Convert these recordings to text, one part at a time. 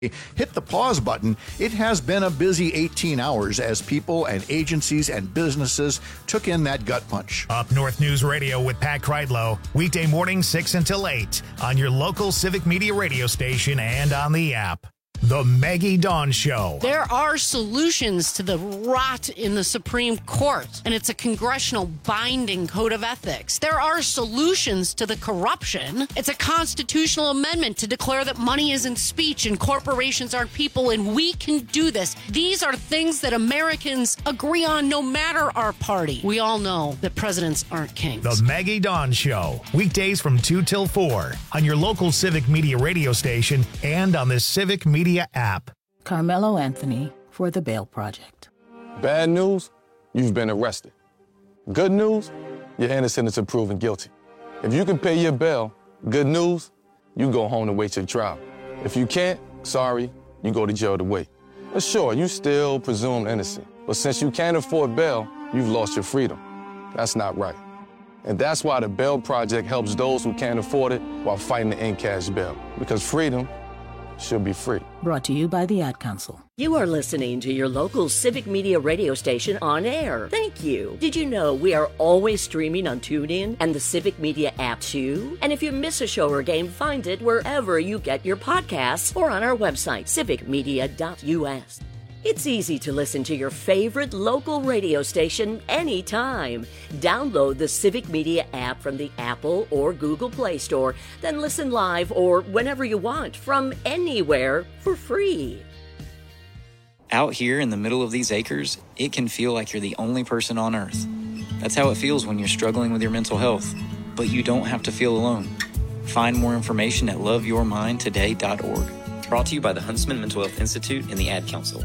hit the pause button. It has been a busy 18 hours as people and agencies and businesses took in that gut punch. Up North News Radio with Pat Kreidlow, weekday morning 6 until 8 on your local Civic Media radio station and on the app. The Maggie Dawn Show. There are solutions to the rot in the Supreme Court, and it's a congressional binding code of ethics. There are solutions to the corruption. It's a constitutional amendment to declare that money isn't speech and corporations aren't people, and we can do this. These are things that Americans agree on no matter our party. We all know that presidents aren't kings. The Maggie Dawn Show. Weekdays from 2 till 4 on your local Civic Media radio station and on the Civic Media app. Carmelo Anthony for the Bail Project. Bad news, you've been arrested. Good news, you're innocent until proven guilty. If you can pay your bail, good news, you go home to wait your trial. If you can't, sorry, you go to jail to wait. But sure, you still presumed innocent. But since you can't afford bail, you've lost your freedom. That's not right. And that's why the Bail Project helps those who can't afford it while fighting to end cash bail. Because freedom should be free. Brought to you by the Ad Council. You are listening to your local Civic Media radio station on air. Thank you. Did you know we are always streaming on TuneIn and the Civic Media app too? And if you miss a show or game, find it wherever you get your podcasts or on our website, civicmedia.us. It's easy to listen to your favorite local radio station anytime. Download the Civic Media app from the Apple or Google Play Store, then listen live or whenever you want from anywhere for free. Out here in the middle of these acres, it can feel like you're the only person on Earth. That's how it feels when you're struggling with your mental health. But you don't have to feel alone. Find more information at loveyourmindtoday.org. Brought to you by the Huntsman Mental Health Institute and the Ad Council.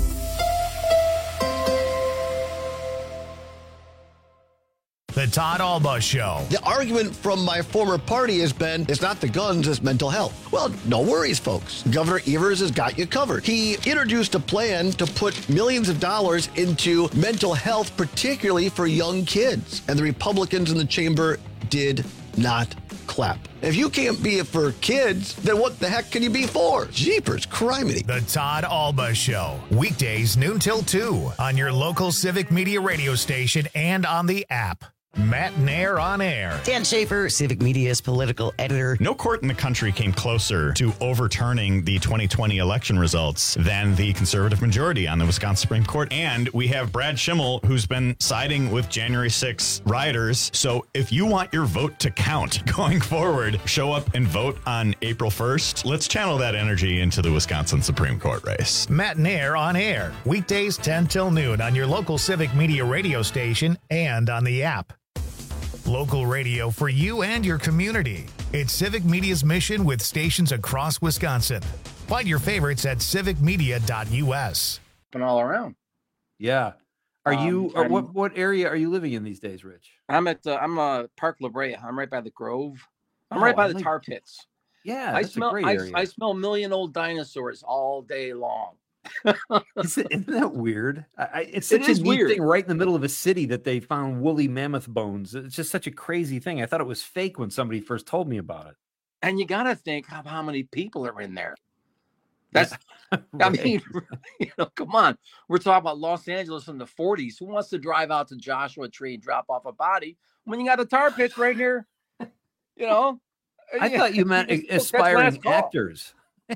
The Todd Alba Show. The argument from my former party has been, it's not the guns, it's mental health. Well, no worries, folks. Governor Evers has got you covered. He introduced a plan to put millions of dollars into mental health, particularly for young kids. And the Republicans in the chamber did not clap. If you can't be it for kids, then what the heck can you be for? Jeepers, criminy. The Todd Alba Show. Weekdays noon till 2 on your local Civic Media radio station and on the app. Matt Nair on air. Dan Schaefer, Civic Media's political editor. No court in the country came closer to overturning the 2020 election results than the conservative majority on the Wisconsin Supreme Court. And we have Brad Schimmel, who's been siding with January 6 rioters. So if you want your vote to count going forward, show up and vote on April 1st. Let's channel that energy into the Wisconsin Supreme Court race. Matt Nair on air. Weekdays 10 till noon on your local Civic Media radio station and on the app. Local radio for you and your community. It's Civic Media's mission with stations across Wisconsin. Find your favorites at civicmedia.us. And all around. Yeah. Are you? What area are you living in these days, Rich? I'm Park La Brea. I'm right by the Grove. I'm right by the tar pits. Yeah, I that's smell. a great area. I smell million-old dinosaurs all day long. Isn't that weird? It's such a neat thing right in the middle of a city that they found woolly mammoth bones. It's just such a crazy thing. I thought it was fake when somebody first told me about it. And you got to think of how many people are in there. That's, right. I mean, come on. We're talking about Los Angeles in the 40s. Who wants to drive out to Joshua Tree and drop off a body when you got the tar pits right here? I thought you meant aspiring actors.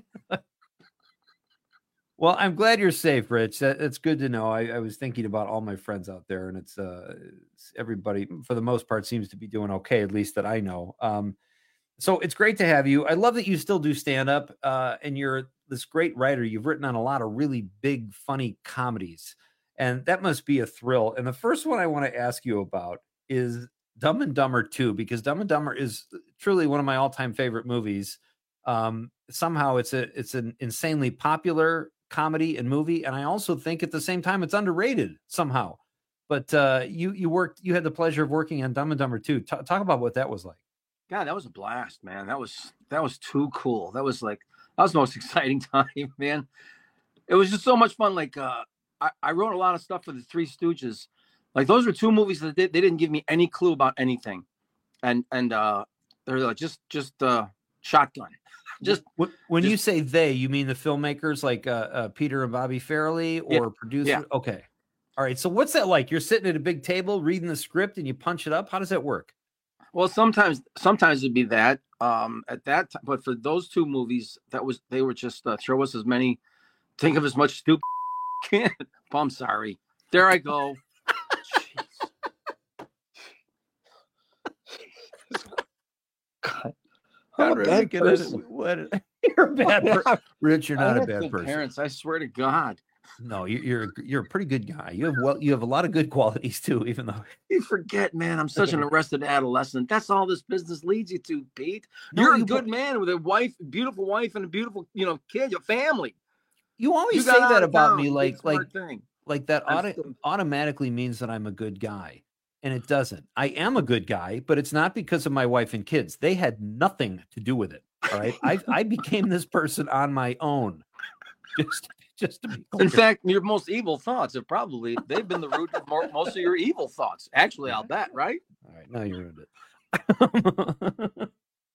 Well, I'm glad you're safe, Rich. That's good to know. I was thinking about all my friends out there, and it's everybody, for the most part, seems to be doing okay, at least that I know. So it's great to have you. I love that you still do stand-up, and you're this great writer. You've written on a lot of really big, funny comedies, and that must be a thrill. And the first one I want to ask you about is Dumb and Dumber 2, because Dumb and Dumber is truly one of my all-time favorite movies. Somehow it's an insanely popular comedy and movie, and I also think at the same time it's underrated somehow. But you had the pleasure of working on Dumb and Dumber 2. Talk about what that was like. God, that was a blast, man. That was too cool. That was the most exciting time, man. It was just so much fun. Like I wrote a lot of stuff for the Three Stooges. Like those were two movies that they didn't give me any clue about anything, and they're like just shotgun. Just when you say they, you mean the filmmakers like Peter and Bobby Farrelly, or producer? Yeah. Okay. All right. So what's that like? You're sitting at a big table reading the script and you punch it up. How does that work? Well, sometimes it'd be that at that time, but for those two movies, they were just throw us as many, think of as much stupid. Can. I'm sorry. There I go. God, Rich, you're a bad person. Rich, you're not a bad person. Parents, I swear to God. No, you're a pretty good guy. You have a lot of good qualities too, even though you forget, man. I'm such an arrested adolescent. That's all this business leads you to, Pete. You're a good man with a beautiful wife, and a beautiful, kid, your family. You always say that about me, like that automatically means that I'm a good guy. And it doesn't. I am a good guy, but it's not because of my wife and kids. They had nothing to do with it. All right. I became this person on my own. Just to be clear. In fact, your most evil thoughts they've been the root of most of your evil thoughts. Actually, I'll bet, right? All right, now you ruined it.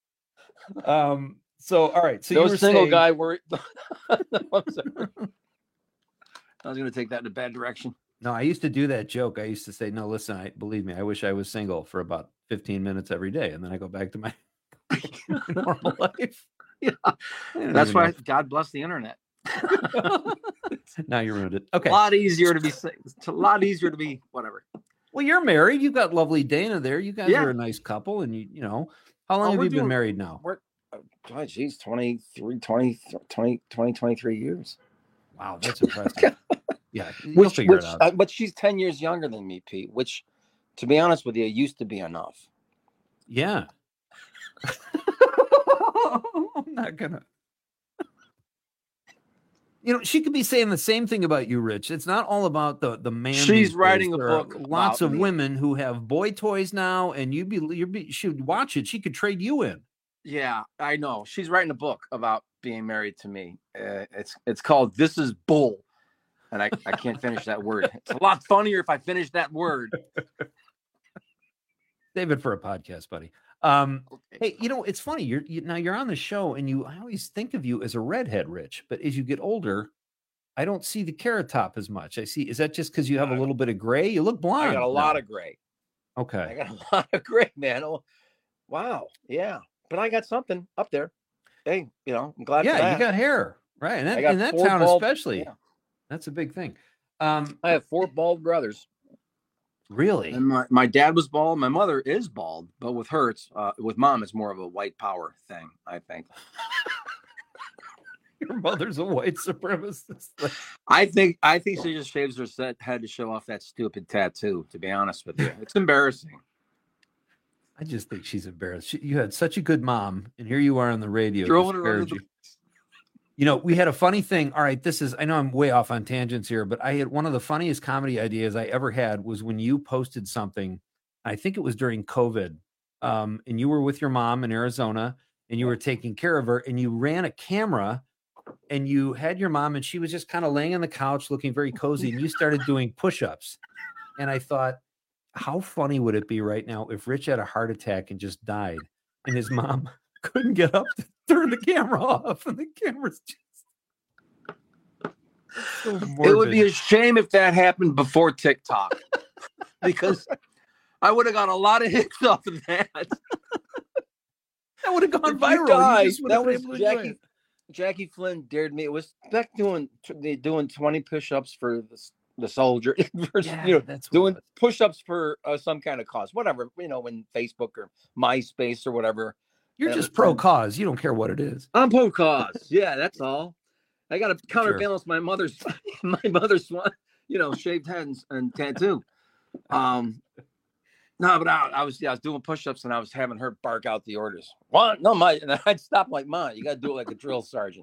So all right. So there you was a single guy worried. I was gonna take that in a bad direction. No, I used to do that joke. I used to say, no, listen, believe me, I wish I was single for about 15 minutes every day. And then I go back to my normal life. Yeah. That's why God bless the internet. Now you ruined it. Okay. It's a lot easier to be whatever. Well, you're married. You've got lovely Dana there. You guys are a nice couple. And you know, how long have you been married now? God, geez, 23 years. Wow, that's impressive. Yeah, you'll figure it out. But she's 10 years younger than me, Pete, which, to be honest with you, used to be enough. Yeah. I'm not gonna. She could be saying the same thing about you, Rich. It's not all about the man. She's writing a book. Lots of women who have boy toys now, and you should watch it. She could trade you in. Yeah, I know. She's writing a book about being married to me. It's called "This Is Bull," and I can't finish that word. It's a lot funnier if I finish that word. Save it for a podcast, buddy. Hey, it's funny. You're on the show, and I always think of you as a redhead, Rich. But as you get older, I don't see the carrot top as much. Is that just because you have a little bit of gray? You look blonde. I got a lot of gray. Okay, I got a lot of gray, man. Oh, wow, yeah. But I got something up there. Hey, I'm glad. Yeah, for that. You got hair, right? And in that town, especially, that's a big thing. I have 4 bald brothers. Really? And my dad was bald. My mother is bald, but with her, with mom, it's more of a white power thing, I think. Your mother's a white supremacist. I think she just shaves her head to show off that stupid tattoo. To be honest with you, it's embarrassing. I just think she's embarrassed. You had such a good mom, and here you are on the radio. We had a funny thing. All right, I know I'm way off on tangents here, but I had one of the funniest comedy ideas I ever had was when you posted something. I think it was during COVID, and you were with your mom in Arizona, and you were taking care of her, and you ran a camera, and you had your mom, and she was just kind of laying on the couch looking very cozy, and you started doing push-ups. And I thought, how funny would it be right now if Rich had a heart attack and just died, and his mom couldn't get up to turn the camera off, and the camera's just so morbid. It would be a shame if that happened before TikTok, because I would have got a lot of hits off of that. That would have gone viral. That was Jackie Flynn dared me. It was back doing 20 push-ups for the soldier, doing push-ups for some kind of cause, whatever, in Facebook or MySpace or whatever. You're just pro cause. You don't care what it is. I'm pro cause. Yeah, that's all. I got to counterbalance my mother's shaved head and tattoo. No, but I was doing push-ups and I was having her bark out the orders. What? No, and I'd stop like, Ma, you got to do it like a drill sergeant.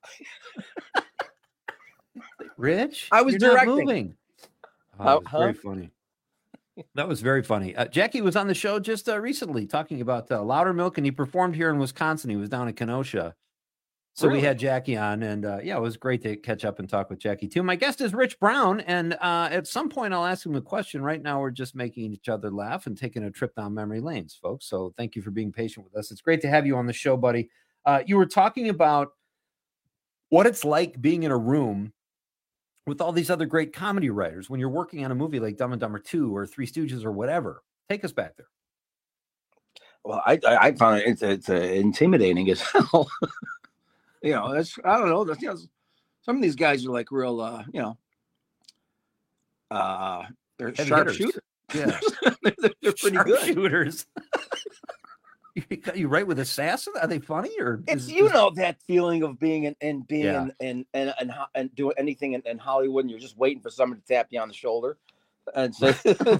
Rich, I was directing. Not moving. That was very funny. That was very funny. Jackie was on the show just recently talking about Loudermilk, and he performed here in Wisconsin. He was down in Kenosha. So we had Jackie on, and it was great to catch up and talk with Jackie too. My guest is Rich Brown, and at some point I'll ask him a question. Right now we're just making each other laugh and taking a trip down memory lanes, folks. So thank you for being patient with us. It's great to have you on the show, buddy. You were talking about what it's like being in a room with all these other great comedy writers when you're working on a movie like Dumb and Dumber 2 or Three Stooges or whatever. Take us back there. Well, I find it's intimidating as hell. You know, I don't know. Some of these guys are like real, they're sharpshooters. Yeah, they're pretty good shooters. You write with assassin? Are they funny or? It's that feeling of being and doing anything in Hollywood, and you're just waiting for someone to tap you on the shoulder and say,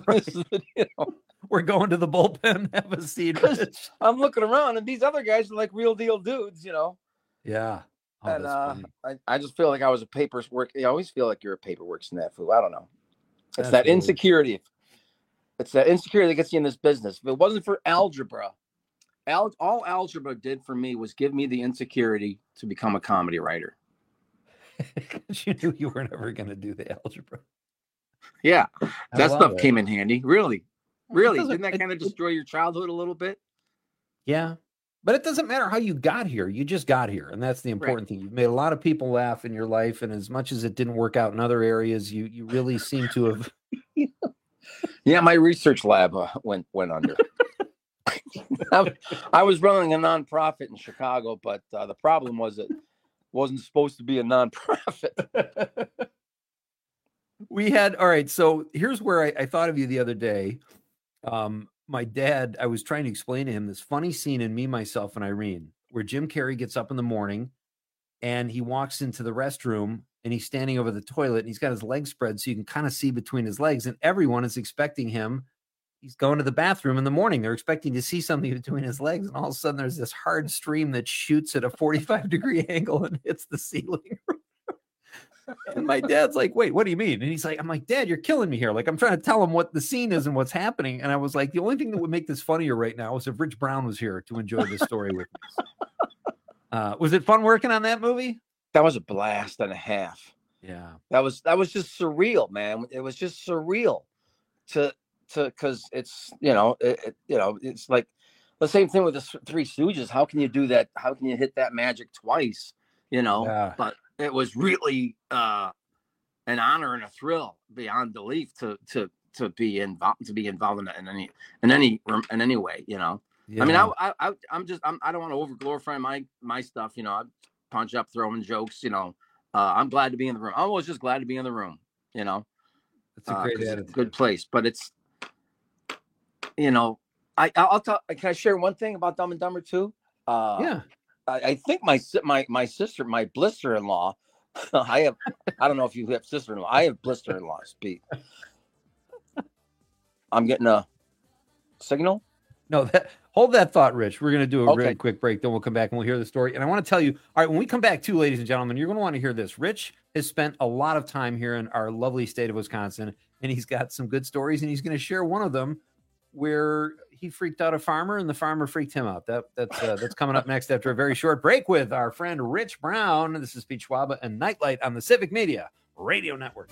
we're going to the bullpen. Have a seat. I'm looking around, and these other guys are like real deal dudes, Yeah. Oh, and I just feel like I was a paperwork. I always feel like you're a paperwork snafu. I don't know. It's that insecurity. It's that insecurity that gets you in this business. If it wasn't for algebra, all algebra did for me was give me the insecurity to become a comedy writer. You knew you were never going to do the algebra. Yeah, that stuff came in handy. Really. Didn't that kind of destroy your childhood a little bit? Yeah. But it doesn't matter how you got here. You just got here. And that's the important thing. You've made a lot of people laugh in your life. And as much as it didn't work out in other areas, you really seem to have. Yeah, my research lab went under. I was running a nonprofit in Chicago, but the problem was it wasn't supposed to be a nonprofit. All right. So here's where I thought of you the other day. My dad, I was trying to explain to him this funny scene in Me, Myself, and Irene, where Jim Carrey gets up in the morning and he walks into the restroom and he's standing over the toilet and he's got his legs spread so you can kind of see between his legs, and everyone is expecting him. He's going to the bathroom in the morning. They're expecting to see something between his legs, and all of a sudden there's this hard stream that shoots at a 45-degree angle and hits the ceiling. And my dad's like, wait, what do you mean? And he's like, I'm like, Dad, you're killing me here. Like, I'm trying to tell him what the scene is and what's happening. And I was like, the only thing that would make this funnier right now is if Rich Brown was here to enjoy this story with me. Was it fun working on that movie? That was a blast and a half. Yeah. That was just surreal, man. It was just surreal because it's, it's like the same thing with the Three Stooges. How can you do that? How can you hit that magic twice? Yeah. But it was really an honor and a thrill beyond belief to be involved in any way. Yeah. I mean, I don't want to over glorify my stuff. I punch up, throwing jokes. I'm glad to be in the room. I was just glad to be in the room. It's a great attitude. It's a good place, but it's I'll talk. Can I share one thing about Dumb and Dumber 2? Yeah. I think my sister, my blister-in-law, I don't know if you have sister-in-law. I have blister-in-laws, Pete. I'm getting a signal. No, hold that thought, Rich. We're going to do a really quick break. Then we'll come back and we'll hear the story. And I want to tell you, all right, when we come back too, ladies and gentlemen, you're going to want to hear this. Rich has spent a lot of time here in our lovely state of Wisconsin, and he's got some good stories, and he's going to share one of them where he freaked out a farmer and the farmer freaked him out. That's coming up next after a very short break with our friend Rich Brown. This is Pete Schwaba and Nightlight on the Civic Media Radio Network.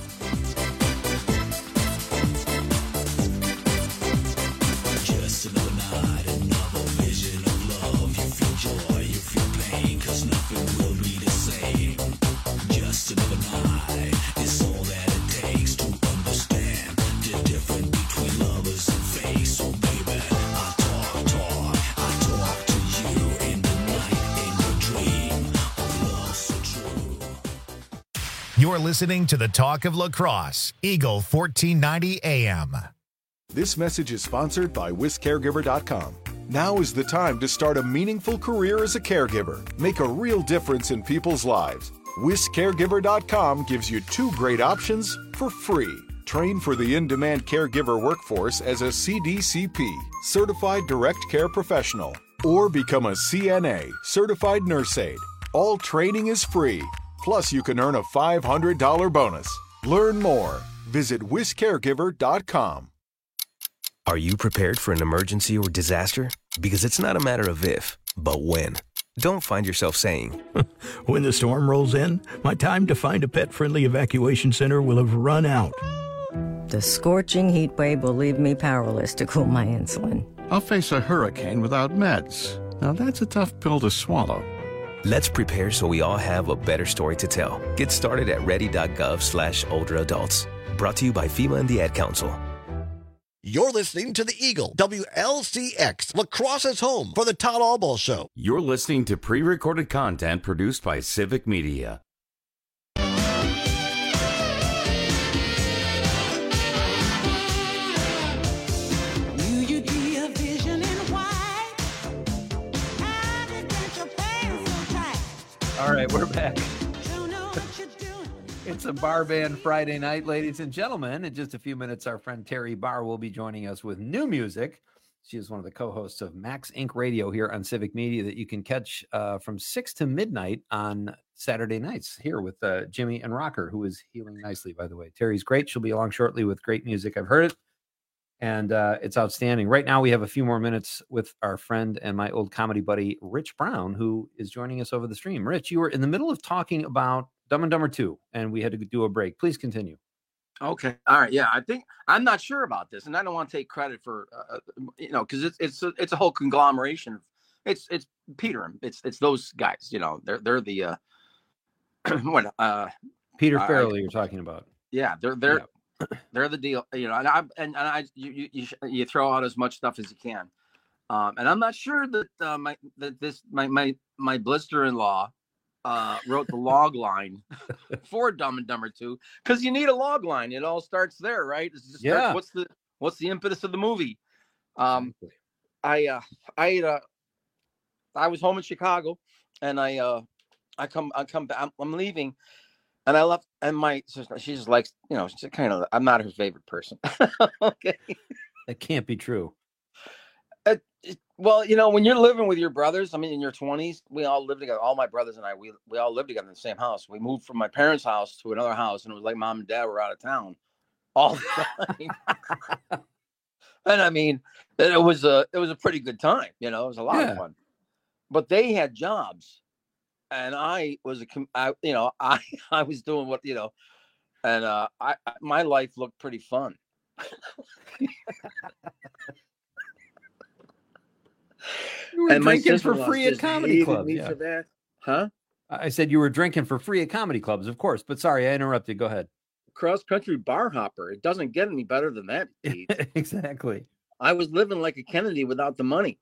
Just another night, another vision of love. You feel joy, you feel pain, 'cause nothing will be the same. Just another night is all that it takes to understand the difference between lovers and fake. So baby, I talk to you in the night, in your dream of love so true. You're listening to the Talk of Lacrosse, Eagle 1490 AM. This message is sponsored by WisCaregiver.com. Now is the time to start a meaningful career as a caregiver. Make a real difference in people's lives. WisCaregiver.com gives you 2 great options for free. Train for the in-demand caregiver workforce as a CDCP, Certified Direct Care Professional, or become a CNA, Certified Nurse Aide. All training is free. Plus, you can earn a $500 bonus. Learn more. Visit WisCaregiver.com. Are you prepared for an emergency or disaster? Because it's not a matter of if, but when. Don't find yourself saying, when the storm rolls in, my time to find a pet-friendly evacuation center will have run out. The scorching heat wave will leave me powerless to cool my insulin. I'll face a hurricane without meds. Now that's a tough pill to swallow. Let's prepare so we all have a better story to tell. Get started at ready.gov/older adults. Brought to you by FEMA and the Ad Council. You're listening to the Eagle, WLCX, La Crosse's home for the Todd Albaugh Show. You're listening to pre-recorded content produced by Civic Media. All right, we're back. It's a Bar Band Friday night, ladies and gentlemen. In just a few minutes, our friend Terry Barr will be joining us with new music. She is one of the co-hosts of Max Inc. Radio here on Civic Media that you can catch from 6 to midnight on Saturday nights here with Jimmy and Rocker, who is healing nicely, by the way. Terry's great. She'll be along shortly with great music. I've heard it, and it's outstanding. Right now, we have a few more minutes with our friend and my old comedy buddy, Rich Brown, who is joining us over the stream. Rich, you were in the middle of talking about Dumb and Dumber 2, and we had to do a break. Please continue. Okay. All right. Yeah. I think I'm not sure about this, and I don't want to take credit for, because it's a whole conglomeration. It's Peter. It's those guys. They're the Peter Farrelly you're talking about. Yeah. They're the deal. You throw out as much stuff as you can, and I'm not sure that my blister-in-law wrote the log line for Dumb and Dumber 2, because you need a log line. It all starts there, right? What's the impetus of the movie? I was home in Chicago, and I'm leaving, and I left, and my sister, she just likes, she's kind of, I'm not her favorite person. Okay, that can't be true. Well, when you're living with your brothers, I mean, in your 20s, we all live together. All my brothers and I, we all lived together in the same house. We moved from my parents' house to another house, and it was like mom and dad were out of town all the time. And I mean, it was a pretty good time. It was a lot of fun. But they had jobs, and I was I was doing what and my life looked pretty fun. You were drinking for free at comedy clubs. Yeah. For that. Huh? I said you were drinking for free at comedy clubs, of course. But sorry, I interrupted. Go ahead. Cross-country bar hopper. It doesn't get any better than that, Pete. Exactly. I was living like a Kennedy without the money.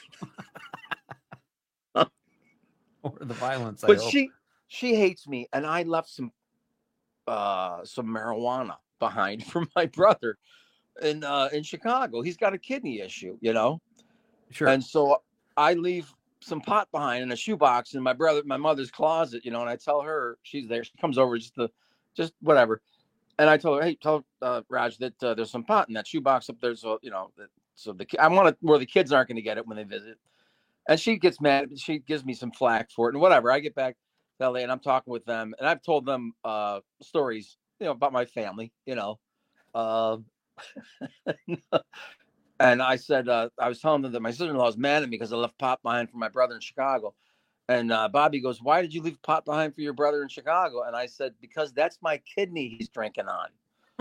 Or the violence. But she hates me, and I left some marijuana behind for my brother in Chicago. He's got a kidney issue, Sure. And so I leave some pot behind in a shoebox in my mother's closet, and I tell her, she's there. She comes over just whatever. And I told her, hey, tell Raj that there's some pot in that shoebox up there. So, I want it where the kids aren't going to get it when they visit. And she gets mad. She gives me some flack for it and whatever. I get back to LA and I'm talking with them, and I've told them stories, about my family, And I said, I was telling them that my sister-in-law is mad at me because I left pot behind for my brother in Chicago. And Bobby goes, why did you leave pot behind for your brother in Chicago? And I said, because that's my kidney he's drinking on.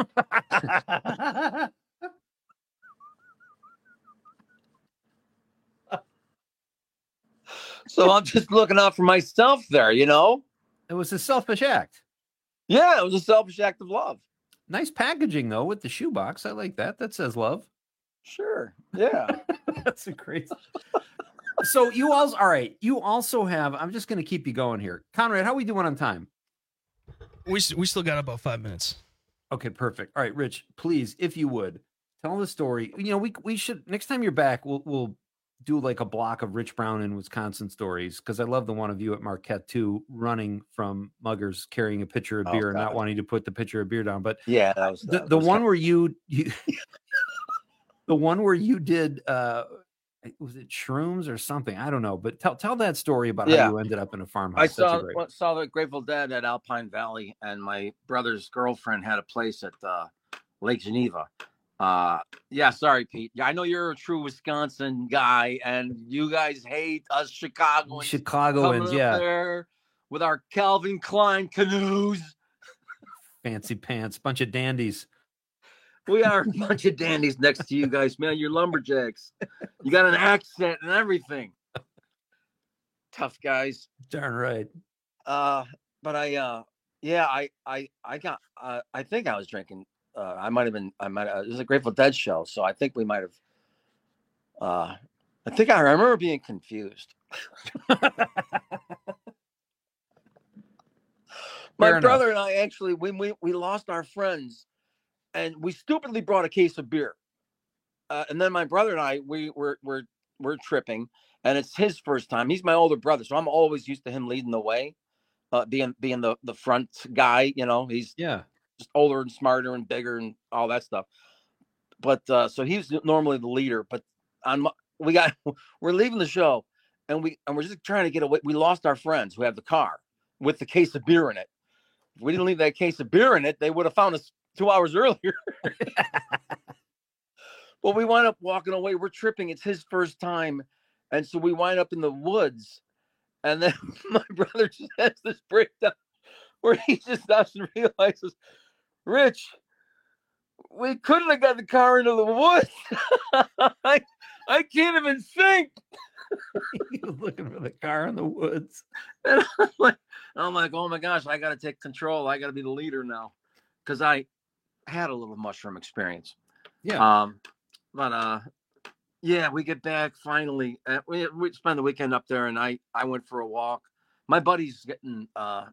So I'm just looking out for myself there, It was a selfish act. Yeah, it was a selfish act of love. Nice packaging, though, with the shoebox. I like that. That says love. Sure. Yeah. That's a crazy. So you also, all right. You also have, I'm just going to keep you going here. Conrad, how are we doing on time? We still got about 5 minutes. Okay, perfect. All right, Rich, please, if you would, tell the story. We should, next time you're back, we'll do like a block of Rich Brown in Wisconsin stories, because I love the one of you at Marquette too, running from muggers, carrying a pitcher of beer and not wanting to put the pitcher of beer down. But yeah, that was the one where you the one where you did was it shrooms or something? I don't know, but tell that story about how you ended up in a farmhouse. I saw the Grateful Dead at Alpine Valley, and my brother's girlfriend had a place at Lake Geneva. Sorry, Pete. Yeah, I know you're a true Wisconsin guy, and you guys hate us Chicagoans. Yeah. There with our Calvin Klein canoes. Fancy pants, bunch of dandies. We are a bunch of dandies next to you guys, man. You're lumberjacks. You got an accent and everything. tough guys. Darn right. But I think I was drinking. It was a Grateful Dead show, so I think we might have. I remember being confused. My brother and I actually, we lost our friends, and we stupidly brought a case of beer. And then my brother and I, we're tripping, and it's his first time. He's my older brother, so I'm always used to him leading the way, being the front guy. You know, he's just older and smarter and bigger and all that stuff. But so he's normally the leader. But we're leaving the show, and we're just trying to get away. We lost our friends who have the car with the case of beer in it. If we didn't leave that case of beer in it, they would have found us 2 hours earlier. Well, we wind up walking away. We're tripping. It's his first time. And so we wind up in the woods. And then my brother just has this breakdown where he just stops and realizes, Rich, we couldn't have got the car into the woods. I can't even think. He was looking for the car in the woods. And I'm like, oh my gosh, I got to take control. I got to be the leader now. Because I had a little mushroom experience. Yeah. We get back finally. We spend the weekend up there, and I went for a walk. My buddy's getting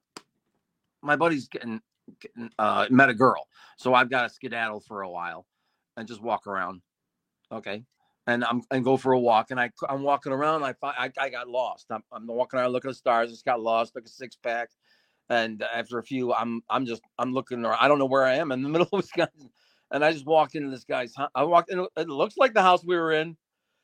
met a girl, so I've got to skedaddle for a while and just walk around. Okay, and go for a walk, and I'm walking around. I got lost. I'm walking around, looking at the stars. Just got lost. Took a 6-pack, and after a few, I'm looking around. I don't know where I am in the middle of Wisconsin. And I just walked into this guy's house. I walked in. It looks like the house we were in.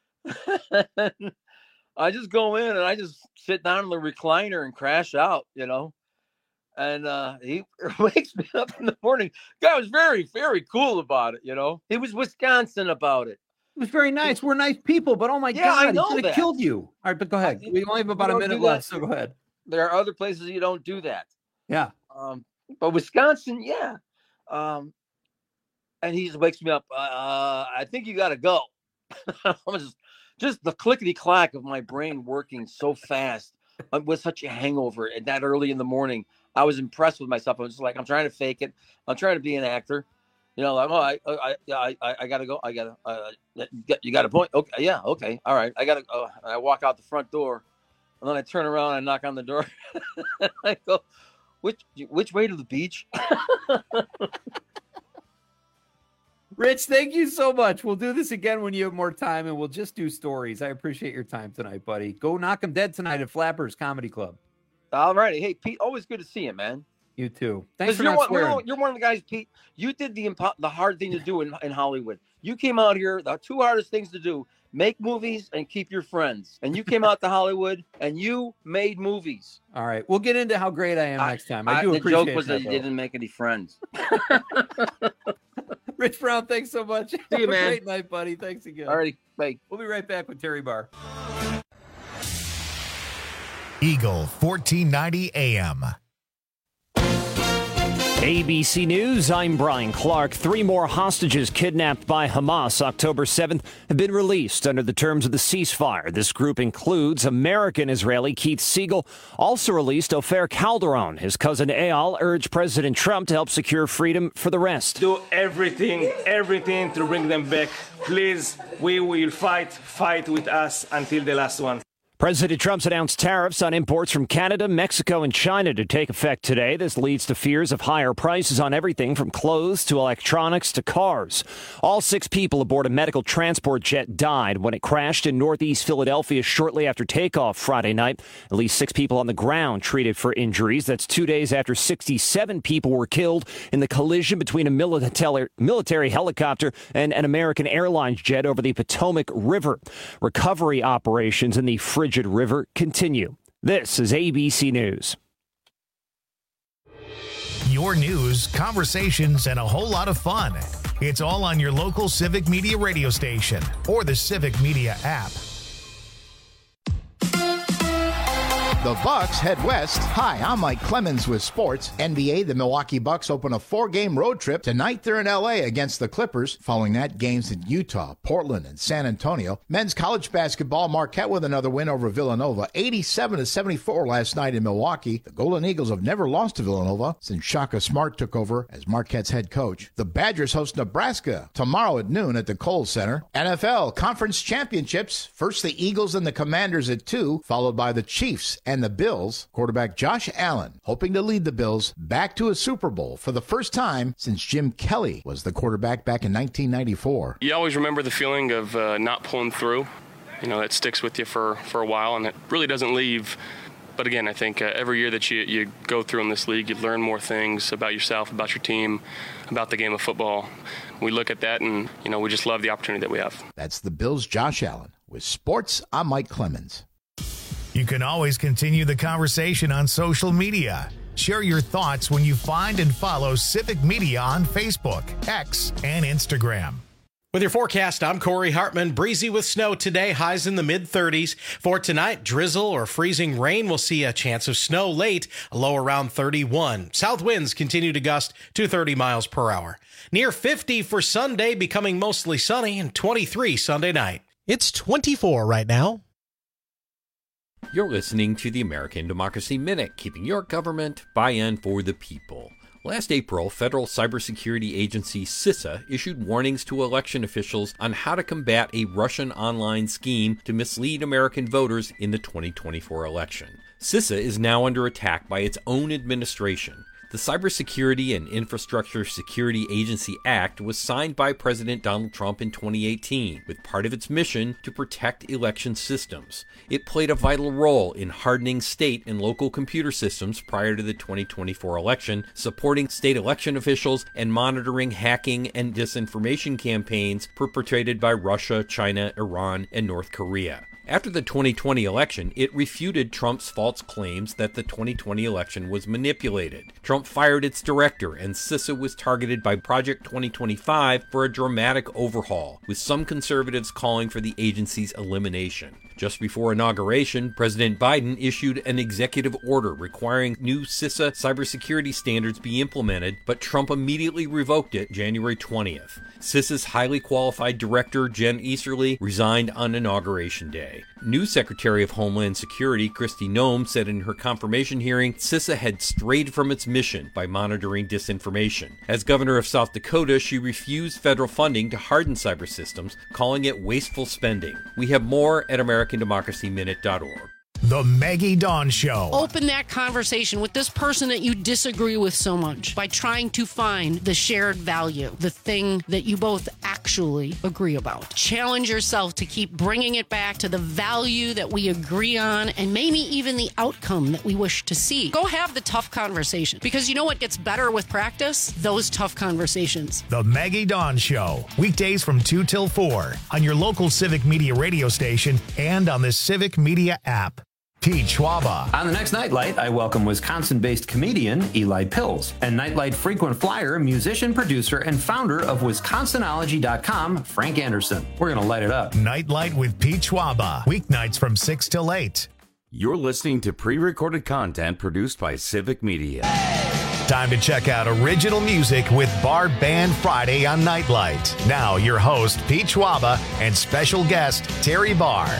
I just go in and I just sit down in the recliner and crash out, you know. And he wakes me up in the morning. Guy was very, very cool about it, you know. He was Wisconsin about it. It was very nice. We're nice people, but oh my God, I know he could have killed you. All right, but go ahead. We only have about a minute left, so go ahead. There are other places you don't do that. Yeah. But Wisconsin, yeah. And he just wakes me up. I think you got to go. just the clickety clack of my brain working so fast with such a hangover and that early in the morning. I was impressed with myself. I was just like, I'm trying to fake it. I'm trying to be an actor. You know, like, I got to go. You got a point. Okay. Yeah. Okay. All right. I walk out the front door, and then I turn around and I knock on the door. I go, which way to the beach? Rich, thank you so much. We'll do this again when you have more time, and we'll just do stories. I appreciate your time tonight, buddy. Go knock 'em dead tonight at Flappers Comedy Club. All righty. Hey, Pete, always good to see you, man. You too. Thanks for not swearing. You're one of the guys, Pete. You did the hard thing to do in Hollywood. You came out here, the two hardest things to do, make movies and keep your friends. And you came out to Hollywood, and you made movies. All right. We'll get into how great I am next time. I do appreciate it. The joke was that you didn't make any friends. Rich Brown, thanks so much. See you, man. Great night, buddy. Thanks again. All righty. Bye. We'll be right back with Terry Barr. Eagle 1490 AM. ABC News, I'm Brian Clark. 3 more hostages kidnapped by Hamas October 7th have been released under the terms of the ceasefire. This group includes American-Israeli Keith Siegel, also released Ofer Calderon. His cousin Eyal urged President Trump to help secure freedom for the rest. Do everything to bring them back. Please, we will fight with us until the last one. President Trump's announced tariffs on imports from Canada, Mexico, and China to take effect today. This leads to fears of higher prices on everything from clothes to electronics to cars. All 6 people aboard a medical transport jet died when it crashed in northeast Philadelphia shortly after takeoff Friday night. At least 6 people on the ground treated for injuries. That's 2 days after 67 people were killed in the collision between a military helicopter and an American Airlines jet over the Potomac River. Recovery operations in the Frigid River continue. This is ABC News. Your news, conversations, and a whole lot of fun. It's all on your local Civic Media radio station or the Civic Media app. The Bucks head west. Hi, I'm Mike Clemens with sports. NBA, the Milwaukee Bucks open a 4-game road trip. Tonight they're in LA against the Clippers. Following that, games in Utah, Portland, and San Antonio. Men's college basketball, Marquette with another win over Villanova. 87-74 last night in Milwaukee. The Golden Eagles have never lost to Villanova since Shaka Smart took over as Marquette's head coach. The Badgers host Nebraska tomorrow at noon at the Kohl Center. NFL Conference Championships. First the Eagles and the Commanders at 2, followed by the Chiefs and the Bills. Quarterback Josh Allen hoping to lead the Bills back to a Super Bowl for the first time since Jim Kelly was the quarterback back in 1994. You always remember the feeling of not pulling through. You know, that sticks with you for a while, and it really doesn't leave. But again, I think every year that you go through in this league, you learn more things about yourself, about your team, about the game of football. We look at that, and, you know, we just love the opportunity that we have. That's the Bills' Josh Allen. With sports, I'm Mike Clemens. You can always continue the conversation on social media. Share your thoughts when you find and follow Civic Media on Facebook, X, and Instagram. With your forecast, I'm Corey Hartman. Breezy with snow today, highs in the mid-30s. For tonight, drizzle or freezing rain. We'll see a chance of snow late, a low around 31. South winds continue to gust to 30 miles per hour. Near 50 for Sunday, becoming mostly sunny, and 23 Sunday night. It's 24 right now. You're listening to the American Democracy Minute, keeping your government by and for the people. Last April, federal cybersecurity agency CISA issued warnings to election officials on how to combat a Russian online scheme to mislead American voters in the 2024 election. CISA is now under attack by its own administration. The Cybersecurity and Infrastructure Security Agency Act was signed by President Donald Trump in 2018, with part of its mission to protect election systems. It played a vital role in hardening state and local computer systems prior to the 2024 election, supporting state election officials and monitoring hacking and disinformation campaigns perpetrated by Russia, China, Iran, and North Korea. After the 2020 election, it refuted Trump's false claims that the 2020 election was manipulated. Trump fired its director, and CISA was targeted by Project 2025 for a dramatic overhaul, with some conservatives calling for the agency's elimination. Just before inauguration, President Biden issued an executive order requiring new CISA cybersecurity standards be implemented, but Trump immediately revoked it January 20th. CISA's highly qualified director, Jen Easterly, resigned on Inauguration Day. New Secretary of Homeland Security, Kristi Noem, said in her confirmation hearing, CISA had strayed from its mission by monitoring disinformation. As governor of South Dakota, she refused federal funding to harden cyber systems, calling it wasteful spending. We have more at AmericanDemocracyMinute.org. The Maggie Dawn Show. Open that conversation with this person that you disagree with so much by trying to find the shared value, the thing that you both actually agree about. Challenge yourself to keep bringing it back to the value that we agree on and maybe even the outcome that we wish to see. Go have the tough conversation, because you know what gets better with practice? Those tough conversations. The Maggie Dawn Show. Weekdays from 2 till 4 on your local Civic Media radio station and on the Civic Media app. Pete Schwaba. On the next Nightlight, I welcome Wisconsin-based comedian Eli Pills and Nightlight frequent flyer, musician, producer, and founder of Wisconsinology.com, Frank Anderson. We're going to light it up. Nightlight with Pete Schwaba. Weeknights from 6 till 8. You're listening to pre-recorded content produced by Civic Media. Time to check out original music with Bar Band Friday on Nightlight. Now, your host, Pete Schwaba, and special guest, Terry Barr.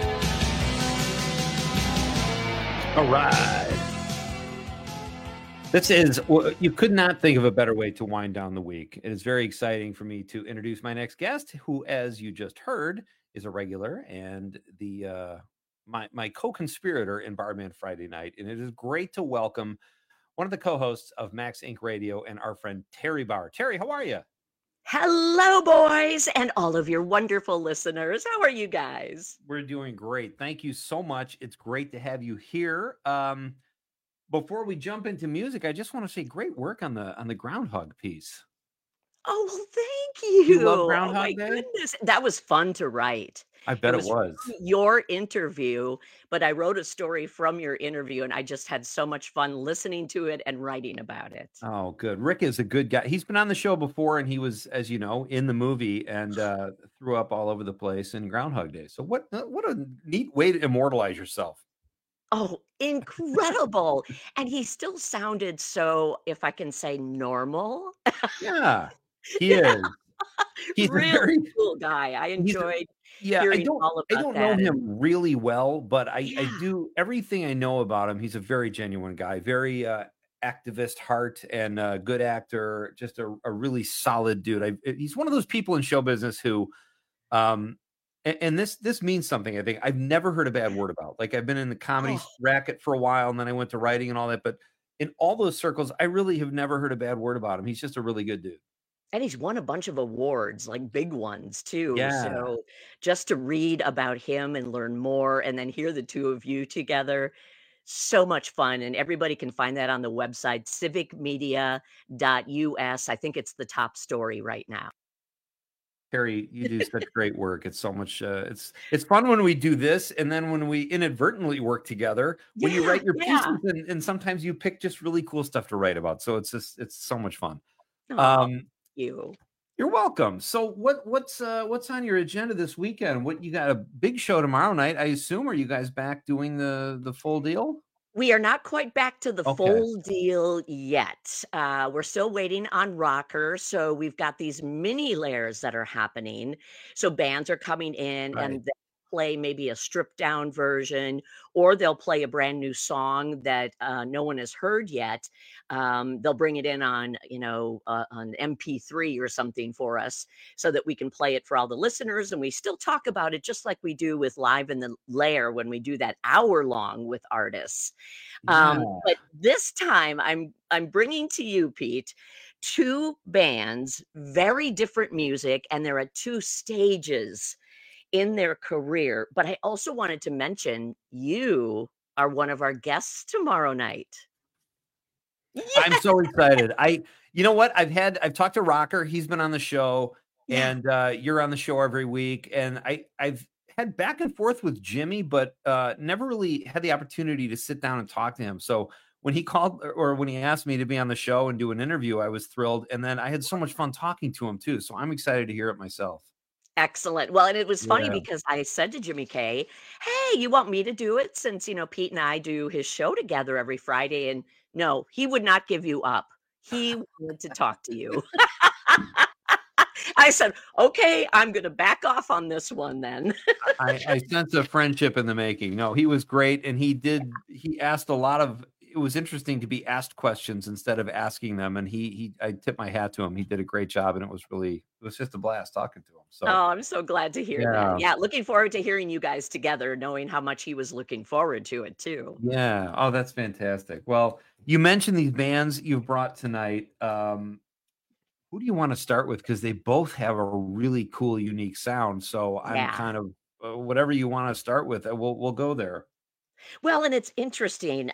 All right. This is, you could not think of a better way to wind down the week. It is very exciting for me to introduce my next guest, who, as you just heard, is a regular and my co-conspirator in Barman Friday Night. And it is great to welcome one of the co-hosts of Max Inc. Radio and our friend Terry Barr. Terry, how are you? Hello, boys, and all of your wonderful listeners. How are you guys? We're doing great. Thank you so much. It's great to have you here. Before we jump into music, I just want to say great work on the Groundhog piece. Oh, well, thank you. You love Groundhog my Day? goodness. That was fun to write. I bet it was. Your interview, but I wrote a story from your interview, and I just had so much fun listening to it and writing about it. Oh, good. Rick is a good guy. He's been on the show before, and he was, as you know, in the movie and threw up all over the place in Groundhog Day. So what a neat way to immortalize yourself. Oh, incredible. And he still sounded so, if I can say, normal. Yeah, he Yeah. is. He's a Really very cool guy. I enjoyed yeah, hearing all I about don't know that, and him really well, but I Yeah. do everything I know about him. He's a very genuine guy, very activist heart and good actor, just a really solid dude. He's one of those people in show business who um and this means something. I think I've never heard a bad word about. Like I've been in the comedy Oh. racket for a while and then I went to writing and all that, but in all those circles, I really have never heard a bad word about him. He's just a really good dude. And he's won a bunch of awards, like big ones too. Yeah. So just to read about him and learn more and then hear the two of you together, so much fun. And everybody can find that on the website, civicmedia.us. I think it's the top story right now. Carrie, you do such great work. It's so much. It's fun when we do this, and then when we inadvertently work together. When you Yeah, write your yeah. pieces, and sometimes you pick just really cool stuff to write about. So it's so much fun. Aw, you. You're welcome. So what's on your agenda this weekend? What you got a big show tomorrow night? I assume. Are you guys back doing the full deal? We are not quite back to the Okay. full deal yet. We're still waiting on Rocker. So we've got these mini layers that are happening. So bands are coming in Right. and they play maybe a stripped down version, or they'll play a brand new song that no one has heard yet. They'll bring it in on, on MP3 or something for us so that we can play it for all the listeners. And we still talk about it just like we do with Live in the Lair when we do that hour long with artists. Yeah. But this time I'm bringing to you, Pete, two bands, very different music, and they're at two stages in their career. But I also wanted to mention you are one of our guests tomorrow night. I'm so excited. You know what? I've talked to Rocker. He's been on the show, Yeah. and you're on the show every week. And I've had back and forth with Jimmy, but never really had the opportunity to sit down and talk to him. So when he called or when he asked me to be on the show and do an interview, I was thrilled. And then I had so much fun talking to him too. So I'm excited to hear it myself. Excellent. Well, and it was funny Yeah. because I said to Jimmy K, "Hey, you want me to do it?" Since, Pete and I do his show together every Friday. And no, he would not give you up. He wanted to talk to you. I said, "Okay, I'm going to back off on this one then." I sense a friendship in the making. No, he was great. And he asked a lot of, it was interesting to be asked questions instead of asking them. And I tip my hat to him. He did a great job. And it was just a blast talking to him. So Oh, I'm so glad to hear Yeah. that. Yeah, looking forward to hearing you guys together, knowing how much he was looking forward to it too. yeah. Oh, that's fantastic. Well, you mentioned these bands you've brought tonight. Who do you want to start with? Because they both have a really cool, unique sound. So I'm Yeah. kind of whatever you want to start with. We'll go there. Well, and it's interesting.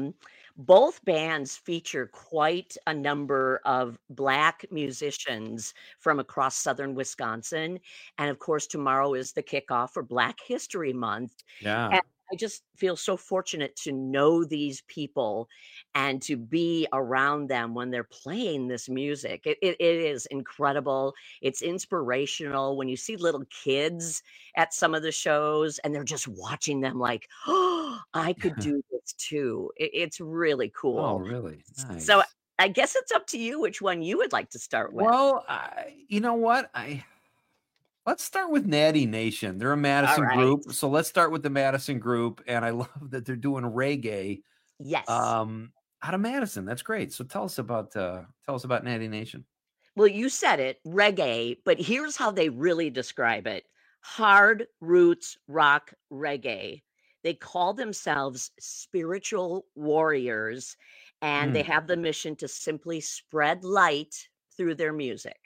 Both bands feature quite a number of Black musicians from across Southern Wisconsin. And of course, tomorrow is the kickoff for Black History Month. Yeah. And I just feel so fortunate to know these people and to be around them when they're playing this music. It is incredible. It's inspirational when you see little kids at some of the shows and they're just watching them like, oh, I could do this too. It's really Oh, cool. really? Nice. So I guess it's up to you which one you would like to start with. Well, you know what? Let's start with Natty Nation. They're a Madison right. group, so let's start with the Madison group. And I love that they're doing reggae Yes. out of Madison. That's great. So tell us about Natty Nation. Well, you said it, reggae, but here's how they really describe it: hard roots rock reggae. They call themselves spiritual warriors, and they have the mission to simply spread light through their music.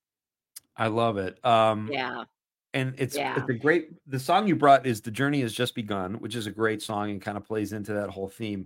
I love it. Yeah. And it's Yeah. a great. The song you brought is "The Journey Has Just Begun," which is a great song and kind of plays into that whole theme.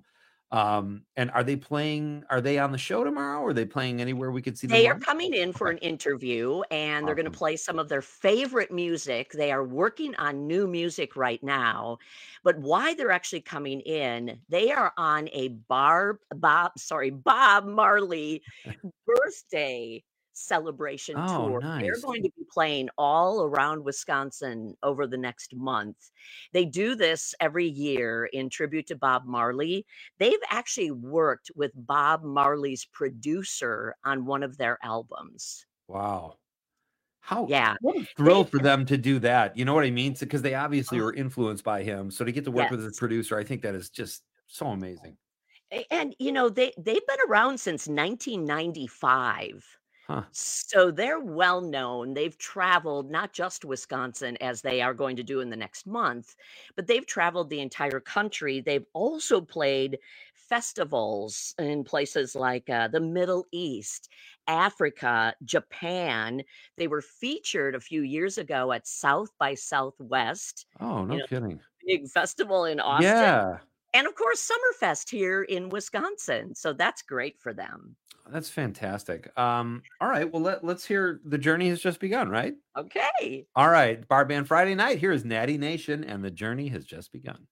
And are they on the show tomorrow? Or are they playing anywhere we could see them? They are live? coming in for an interview and they're going to Awesome. play some of their favorite music. They are working on new music right now. But why they're actually coming in, they are on a Bob Marley birthday celebration Oh, tour. They're nice. going to be playing all around Wisconsin over the next month. They do this every year in tribute to Bob Marley. They've actually worked with Bob Marley's producer on one of their albums. Wow. Yeah. What a thrill for them to do that. You know what I mean? Because they obviously were influenced by him. So to get to work with his Yes. producer, I think that is just so amazing. And they've been around since 1995. Huh. So they're well known. They've traveled not just Wisconsin as they are going to do in the next month, but they've traveled the entire country. They've also played festivals in places like the Middle East, Africa, Japan. They were featured a few years ago at South by Southwest, Oh, no kidding. big festival in Austin. Yeah. And of course, Summerfest here in Wisconsin. So that's great for them. That's fantastic. All right. Well, let's hear The Journey Has Just Begun, right? Okay. All right. Bar Band Friday night. Here is Natty Nation and The Journey Has Just Begun.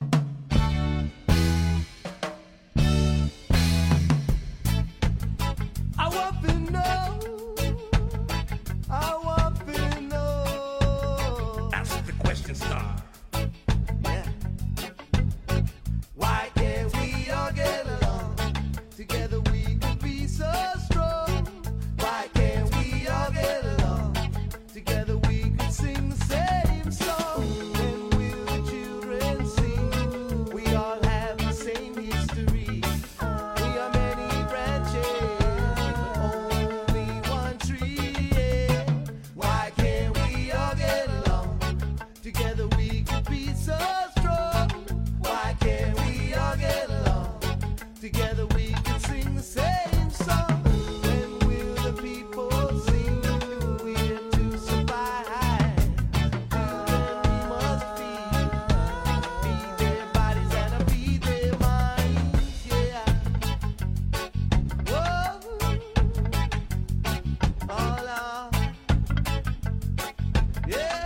I want to know. I want to know. Ask the question star. Yeah. Why can't we all get along? Together we could be so strong. Why can't we all get along? Together we could sing the same song. And will the children sing? We all have the same history. We are many branches, but only one tree. Yeah. Why can't we all get along? Together we could be so strong. Why can't we all get along? Together we can sing the same song. When will the people sing? If we're to survive, children must feed their bodies and feed their minds. Yeah. Whoa. All out. Yeah.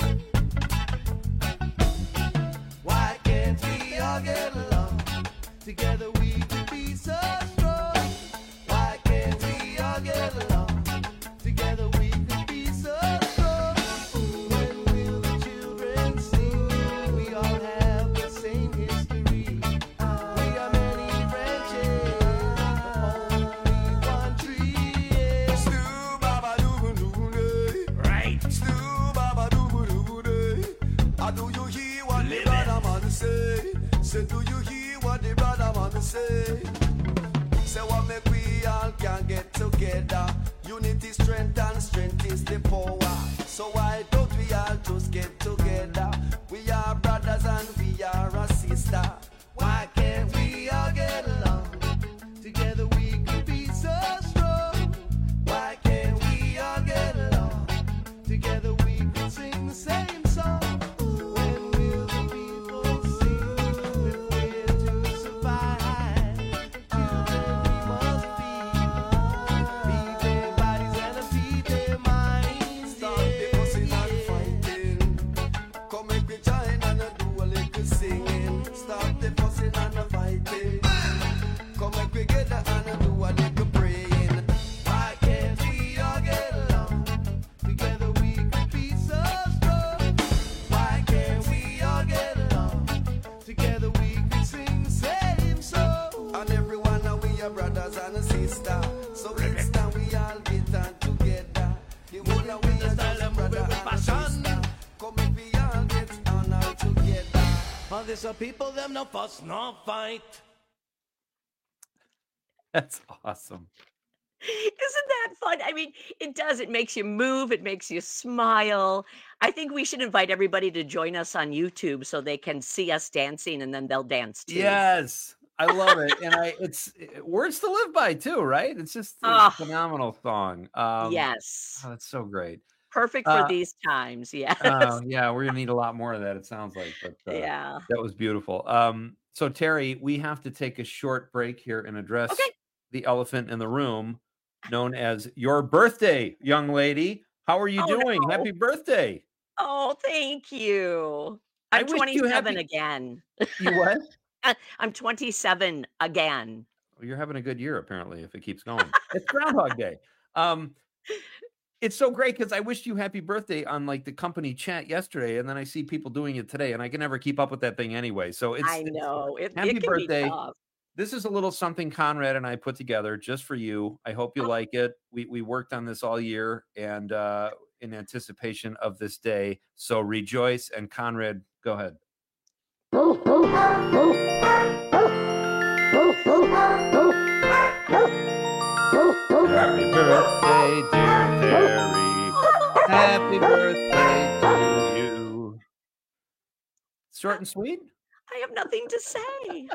Why can't we all get along? Together we could be so strong. Why can't we all get along? Together we could be so strong. When will the children sing? We all have the same history. We are many branches, but only one tree. Yeah. Stu baba doo doo doo. Right. Stu baba doo doo doo. Do you hear what the brother man say? Say, do you hear what the brother man say? Say, what make we all can get together? Unity, strength, and strength is the power. So why don't we all just get together? We are brothers and we are a sister. Why can't we all get along? Together we could be so strong. Why can't we all get along? Together we could sing the same song. When will the people sing? If we're to survive, children must feed their bodies and feed their minds. Stop the fussing and fighting. Come make me join and do a little singing. Stop the fussing and fighting. Come make me get and do a little praying. Why can't we all get along? Together we could be so strong. Why can't we all get along? Together we could sing the same song. And everyone now we are brothers and sisters. So it's time we all get on together. The whole of we are just brother and sister. Come if we all get on all together. All these are people them no fuss, no fight. That's awesome. Isn't that fun? I mean, it does. It makes you move. It makes you smile. I think we should invite everybody to join us on YouTube so they can see us dancing and then they'll dance too. Yes. I love it. And it's words to live by too, right? It's just a phenomenal song. Yes. Oh, that's so great. Perfect for these times. Yes. Yeah, we're gonna need a lot more of that, it sounds like. But Yeah. that was beautiful. So Terry, we have to take a short break here and address the elephant in the room, known as your birthday, young lady. How are you doing? no. Happy birthday. Oh, thank you. I I'm wish you 27 happy- again. You what? I'm 27 again. Well, you're having a good year, apparently, if it keeps going. It's Groundhog Day. It's so great because I wished you happy birthday on like the company chat yesterday, and then I see people doing it today, and I can never keep up with that thing anyway. So I know. happy It can birthday. be tough. This is a little something Conrad and I put together just for you. I hope you like it. We worked on this all year and in anticipation of this day. So rejoice. And Conrad, go ahead. Happy birthday, dear Terry. Happy birthday to you. Short and sweet? I have nothing to say.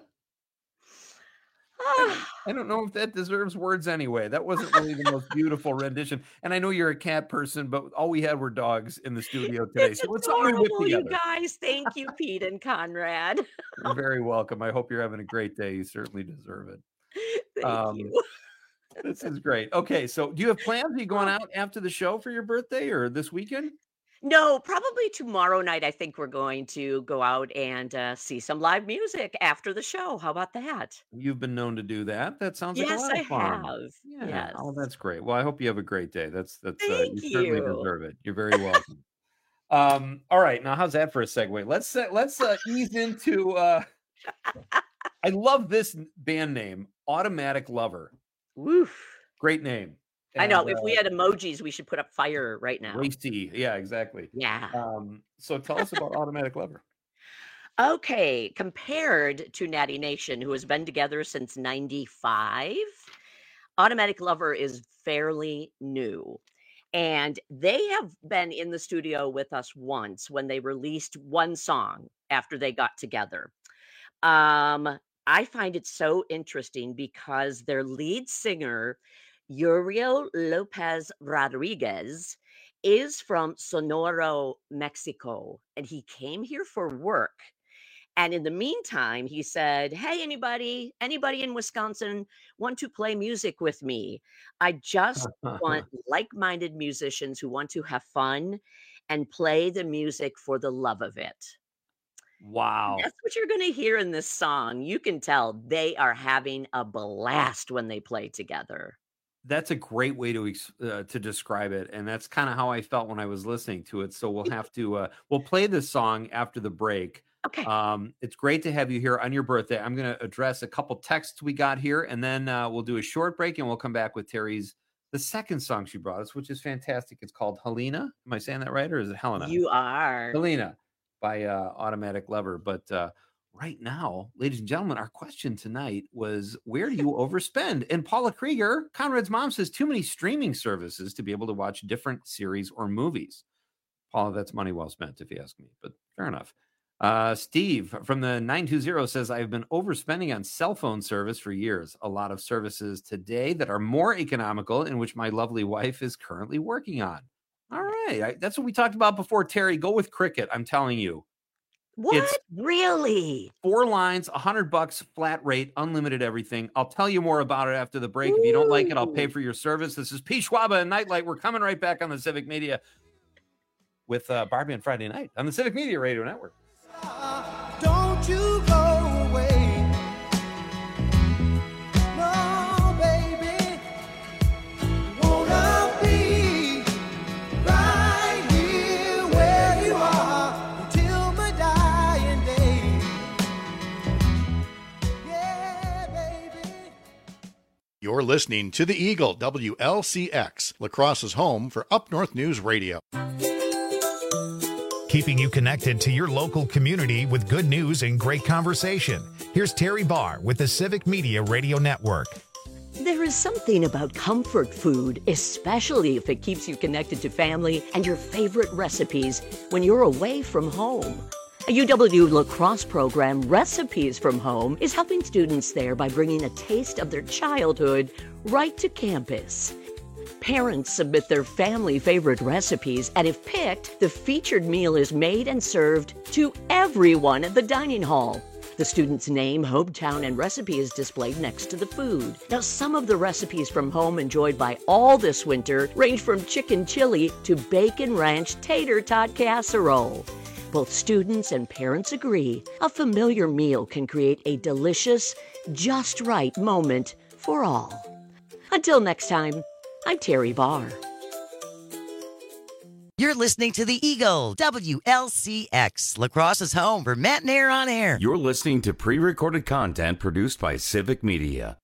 I don't know if that deserves words anyway. That wasn't really the most beautiful rendition. And I know you're a cat person, but all we had were dogs in the studio today. It's So it's something we whipped adorable, you together. guys. Thank you, Pete and Conrad. You're very welcome. I hope you're having a great day. You certainly deserve it. Thank you. This is great. Okay, so do you have plans? Are you going out after the show for your birthday or this weekend? No, probably tomorrow night. I think we're going to go out and see some live music after the show. How about that? You've been known to do that. That sounds like Yes, a lot I of fun. have. Yeah. Yes. Oh, that's great. Well, I hope you have a great day. That's Thank you certainly you. deserve it. You're very welcome. All right. Now, how's that for a segue? Let's ease into. I love this band name, Automatic Lover. Woof. Great name. I know. And, If we had emojis, we should put up fire right now. racy. Yeah, exactly. Yeah. So tell us about Automatic Lover. Okay. Compared to Natty Nation, who has been together since '95, Automatic Lover is fairly new. And they have been in the studio with us once when they released one song after they got together. I find it so interesting because their lead singer, Uriel Lopez Rodriguez, is from Sonora, Mexico, and he came here for work. And in the meantime, he said, "Hey, anybody in Wisconsin want to play music with me? I just want like-minded musicians who want to have fun and play the music for the love of it." Wow. That's what you're going to hear in this song. You can tell they are having a blast when they play together. That's a great way to describe it, and that's kind of how I felt when I was listening to it. So we'll have to we'll play this song after the break. Okay. It's great to have you here on your birthday. I'm going to address a couple texts we got here, and then we'll do a short break, and we'll come back with the second song she brought us, which is fantastic. It's called Helena. Am I saying that right, or is it Helena? You are. Helena by Automatic Lover. But right now, ladies and gentlemen, our question tonight was, where do you overspend? And Paula Krieger, Conrad's mom, says too many streaming services to be able to watch different series or movies. Paula, that's money well spent, if you ask me, but fair enough. Steve from the 920 says, I've been overspending on cell phone service for years. A lot of services today that are more economical, in which my lovely wife is currently working on. All right. That's what we talked about before, Terry. Go with Cricket. I'm telling you. What? It's really? 4 lines, $100 flat rate, unlimited everything. I'll tell you more about it after the break. If you don't like it, I'll pay for your service. This is Pete Schwaba and Nightlight. We're coming right back on the Civic Media with Barbie on Friday night on the Civic Media Radio Network. Don't you go away. No, baby. Wanna be right here where you are until my dying day. Yeah, baby. You're listening to The Eagle, WLCX, La Crosse's home for Up North News Radio. Keeping you connected to your local community with good news and great conversation. Here's Terry Barr with the Civic Media Radio Network. There is something about comfort food, especially if it keeps you connected to family and your favorite recipes when you're away from home. A UW La Crosse program, Recipes from Home, is helping students there by bringing a taste of their childhood right to campus. Parents submit their family favorite recipes, and if picked, the featured meal is made and served to everyone at the dining hall. The student's name, hometown, and recipe is displayed next to the food. Now, some of the recipes from home enjoyed by all this winter range from chicken chili to bacon ranch tater tot casserole. Both students and parents agree a familiar meal can create a delicious, just right moment for all. Until next time, I'm Terry Barr. You're listening to the Eagle, WLCX, La Crosse's home for Matt and Air on Air. You're listening to pre-recorded content produced by Civic Media.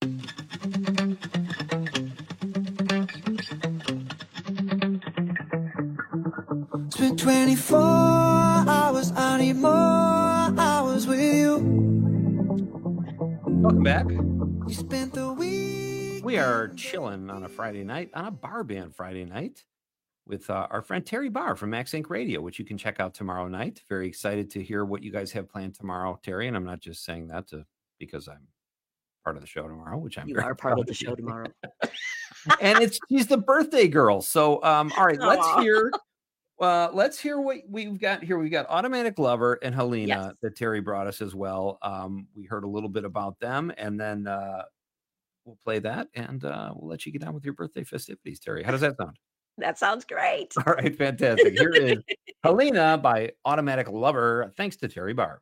Spent 24 hours, I need more hours with you. Welcome back. You spent the week. We are chilling on a Friday night, on a bar band Friday night, with our friend Terry Barr from Max Inc. Radio, which you can check out tomorrow night. Very excited to hear what you guys have planned tomorrow, Terry. And I'm not just saying that because I'm part of the show tomorrow, which I'm You very are part of proud the show tomorrow. And she's the birthday girl. So, all right, let's hear what we've got here. We've got Automatic Lover and Helena that Terry brought us as well. We heard a little bit about them, and then we'll play that, and we'll let you get on with your birthday festivities, Terry. How does that sound? That sounds great. All right, fantastic. Here is Helena by Automatic Lover, thanks to Terry Barr.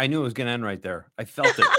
I knew it was going to end right there. I felt it.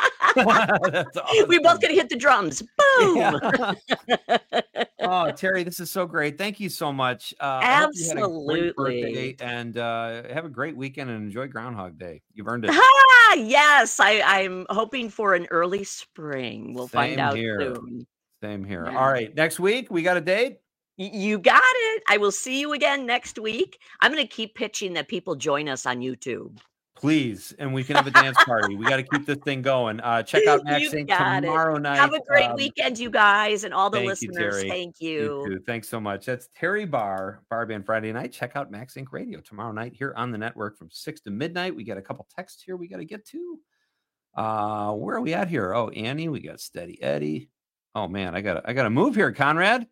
That's awesome. We both gonna hit the drums. Boom. Yeah. Oh, Terry, this is so great. Thank you so much. I hope you had a great birthday and have a great weekend and enjoy Groundhog Day. You've earned it. Ah, yes. I'm hoping for an early spring. We'll find out soon. Same here. Yeah. All right. Next week, we got a date? You got it. I will see you again next week. I'm going to keep pitching that people join us on YouTube. Please. And we can have a dance party. We got to keep this thing going. Check out Max Inc. tomorrow night. Have a great weekend, you guys, and all the listeners. Terry. Thank you. You too. Thanks so much. That's Terry Barr, Bar Band Friday night. Check out Max Inc. Radio tomorrow night here on the network from 6 to midnight. We got a couple texts here we got to get to. Where are we at here? Oh, Annie, we got Steady Eddie. Oh man, I gotta move here, Conrad.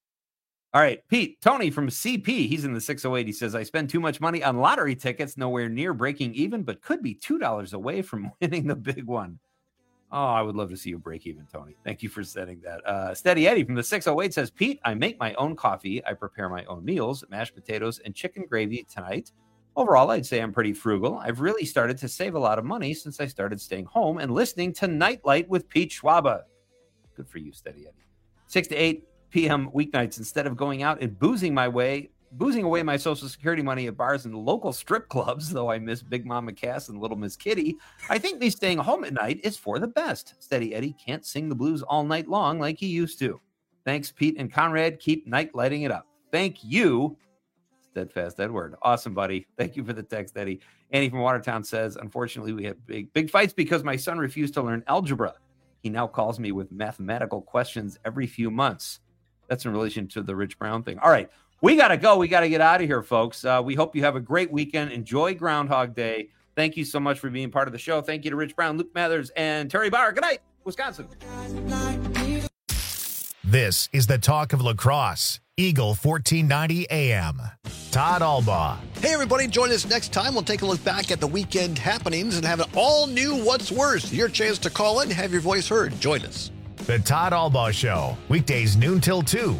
All right, Pete, Tony from CP, he's in the 608. He says, I spend too much money on lottery tickets, nowhere near breaking even, but could be $2 away from winning the big one. Oh, I would love to see you break even, Tony. Thank you for setting that. Steady Eddie from the 608 says, Pete, I make my own coffee. I prepare my own meals, mashed potatoes and chicken gravy tonight. Overall, I'd say I'm pretty frugal. I've really started to save a lot of money since I started staying home and listening to Nightlight with Pete Schwaba. Good for you, Steady Eddie. 6 to 8 p.m. weeknights, instead of going out and boozing away my Social Security money at bars and local strip clubs, though I miss Big Mama Cass and Little Miss Kitty, I think me staying home at night is for the best. Steady Eddie can't sing the blues all night long like he used to. Thanks, Pete and Conrad. Keep night lighting it up. Thank you, Steadfast Edward. Awesome, buddy. Thank you for the text, Eddie. Annie from Watertown says, unfortunately, we have big fights because my son refused to learn algebra. He now calls me with mathematical questions every few months. That's in relation to the Rich Brown thing. All right, we got to go. We got to get out of here, folks. We hope you have a great weekend. Enjoy Groundhog Day. Thank you so much for being part of the show. Thank you to Rich Brown, Luke Mathers, and Terry Barr. Good night, Wisconsin. This is the talk of lacrosse. Eagle 1490 AM. Todd Albaugh. Hey, everybody, join us next time. We'll take a look back at the weekend happenings and have an all-new What's Worse. Your chance to call in, have your voice heard. Join us. The Todd Albaugh Show, weekdays noon till 2.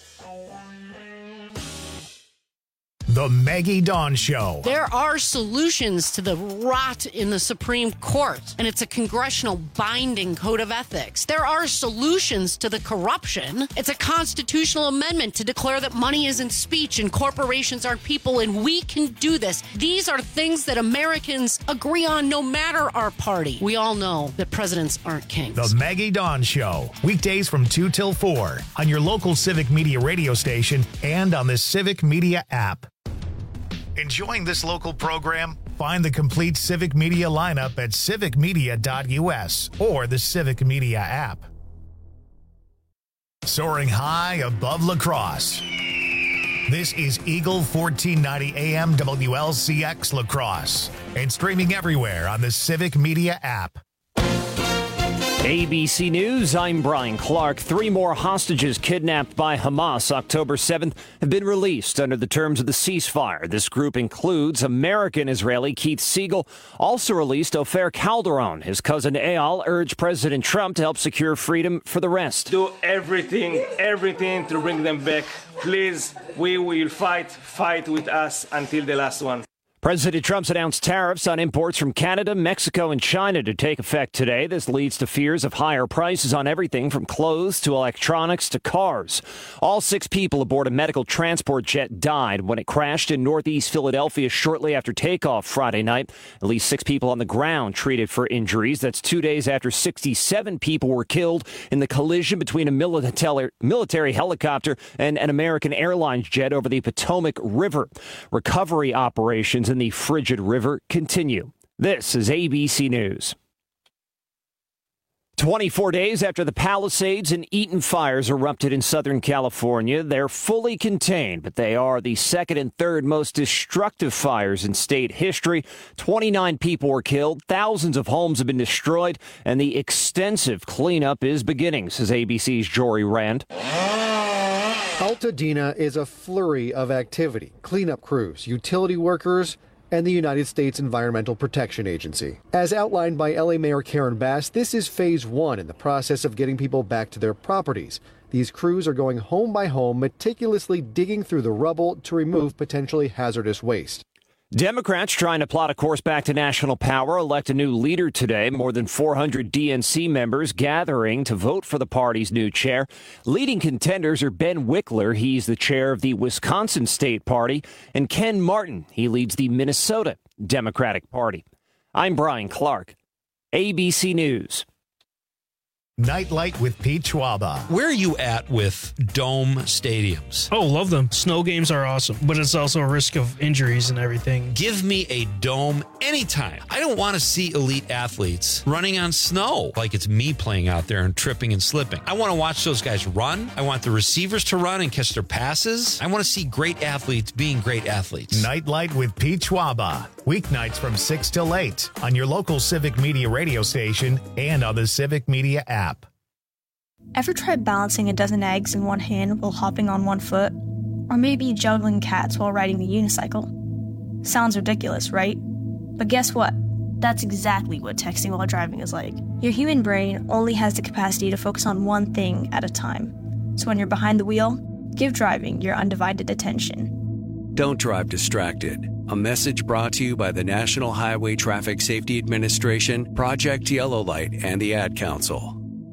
The Maggie Dawn Show. There are solutions to the rot in the Supreme Court, and it's a congressional binding code of ethics. There are solutions to the corruption. It's a constitutional amendment to declare that money isn't speech and corporations aren't people, and we can do this. These are things that Americans agree on no matter our party. We all know that presidents aren't kings. The Maggie Dawn Show, weekdays from 2 till 4 on your local Civic Media radio station and on the Civic Media app. Enjoying this local program? Find the complete Civic Media lineup at civicmedia.us or the Civic Media app. Soaring high above lacrosse. This is Eagle 1490 AM WLCX Lacrosse and streaming everywhere on the Civic Media app. ABC News, I'm Brian Clark. 3 more hostages kidnapped by Hamas October 7th have been released under the terms of the ceasefire. This group includes American-Israeli Keith Siegel, also released Ofer Calderon. His cousin Eyal urged President Trump to help secure freedom for the rest. Do everything to bring them back. Please, we will fight with us until the last one. President Trump's announced tariffs on imports from Canada, Mexico, and China to take effect today. This leads to fears of higher prices on everything from clothes to electronics to cars. All 6 people aboard a medical transport jet died when it crashed in northeast Philadelphia shortly after takeoff Friday night. At least 6 people on the ground treated for injuries. That's 2 days after 67 people were killed in the collision between a military helicopter and an American Airlines jet over the Potomac River. Recovery operations in the frigid river continue. This is ABC News. 24 days after the Palisades and Eaton fires erupted in Southern California, they're fully contained, but they are the second and third most destructive fires in state history. 29 people were killed, thousands of homes have been destroyed, and the extensive cleanup is beginning, says ABC's Jory Rand. Altadena is a flurry of activity. Cleanup crews, utility workers, and the United States Environmental Protection Agency. As outlined by LA Mayor Karen Bass, this is phase 1 in the process of getting people back to their properties. These crews are going home by home, meticulously digging through the rubble to remove potentially hazardous waste. Democrats trying to plot a course back to national power elect a new leader today. More than 400 DNC members gathering to vote for the party's new chair. Leading contenders are Ben Wickler. He's the chair of the Wisconsin State Party. And Ken Martin. He leads the Minnesota Democratic Party. I'm Brian Clark, ABC News. Nightlight with Pete Schwaba. Where are you at with dome stadiums? Oh, love them. Snow games are awesome, but it's also a risk of injuries and everything. Give me a dome anytime. I don't want to see elite athletes running on snow like it's me playing out there and tripping and slipping. I want to watch those guys run. I want the receivers to run and catch their passes. I want to see great athletes being great athletes. Nightlight with Pete Schwaba. Weeknights from 6 till 8 on your local Civic Media radio station and on the Civic Media app. Ever tried balancing a dozen eggs in one hand while hopping on one foot? Or maybe juggling cats while riding a unicycle? Sounds ridiculous, right? But guess what? That's exactly what texting while driving is like. Your human brain only has the capacity to focus on one thing at a time. So when you're behind the wheel, give driving your undivided attention. Don't drive distracted. A message brought to you by the National Highway Traffic Safety Administration, Project Yellow Light, and the Ad Council.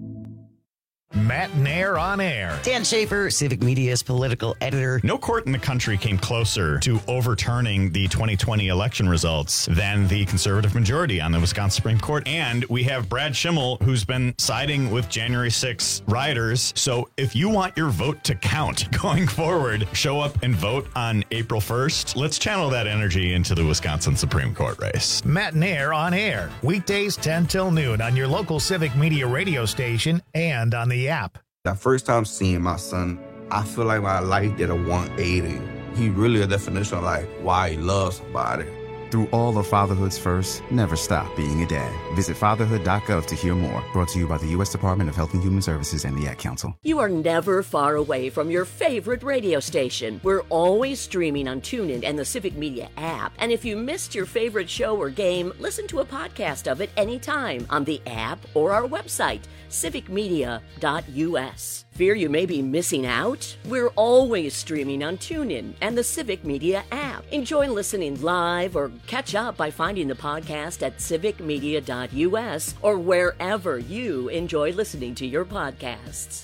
Matt Nair on air. Dan Schaefer, Civic Media's political editor. No court in the country came closer to overturning the 2020 election results than the conservative majority on the Wisconsin Supreme Court. And we have Brad Schimmel, who's been siding with January 6 rioters. So if you want your vote to count going forward, show up and vote on April 1st. Let's channel that energy into the Wisconsin Supreme Court race. Matt Nair on air. Weekdays 10 till noon on your local Civic Media radio station and on the app. The first time seeing my son, I feel like my life did a 180. He really a definition of like why he loves somebody. Through all of fatherhood's first, never stop being a dad. Visit fatherhood.gov to hear more. Brought to you by the U.S. Department of Health and Human Services and the Ad Council. You are never far away from your favorite radio station. We're always streaming on TuneIn and the Civic Media app. And if you missed your favorite show or game, listen to a podcast of it anytime on the app or our website, civicmedia.us. Fear you may be missing out? We're always streaming on TuneIn and the Civic Media app. Enjoy listening live or catch up by finding the podcast at civicmedia.us or wherever you enjoy listening to your podcasts.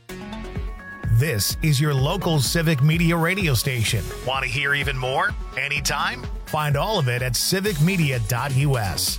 This is your local Civic Media radio station. Want to hear even more? Anytime? Find all of it at civicmedia.us.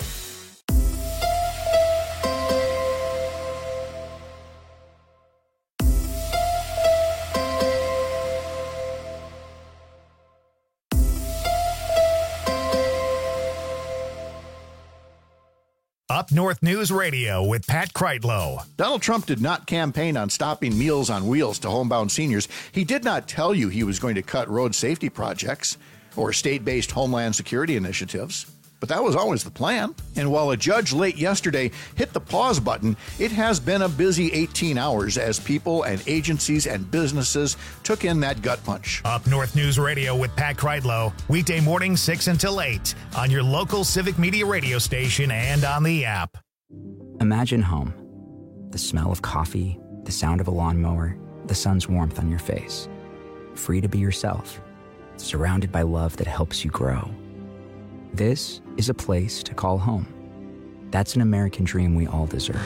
Up North News Radio with Pat Kreitlow. Donald Trump did not campaign on stopping Meals on Wheels to homebound seniors. He did not tell you he was going to cut road safety projects or state-based homeland security initiatives. But that was always the plan. And while a judge late yesterday hit the pause button, it has been a busy 18 hours as people and agencies and businesses took in that gut punch. Up North News Radio with Pat Kreitlow. Weekday morning 6 until 8 on your local Civic Media radio station and on the app. Imagine home. The smell of coffee, the sound of a lawnmower, the sun's warmth on your face. Free to be yourself. Surrounded by love that helps you grow. This is a place to call home. That's an American dream we all deserve.